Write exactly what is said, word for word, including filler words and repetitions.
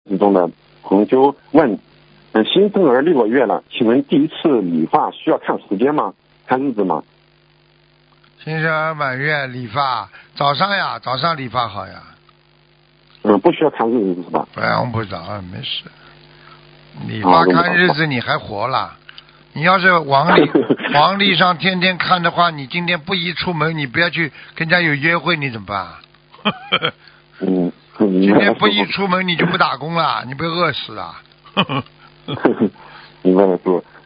中的朋友就问，嗯，新生儿六个月了，请问第一次理发需要看时间吗？看日子吗？ 新生儿满月理发，早上呀，早上理发好呀。 嗯，不需要看日子是吧？ 不用不着，没事。理发看日子你还活了？你要是往里往历上天天看的话，你今天不宜出门，你不要去跟人家有约会，你怎么办？ 嗯， 今天不宜出门，你就不打工了，你被饿死了。 明白了，师傅。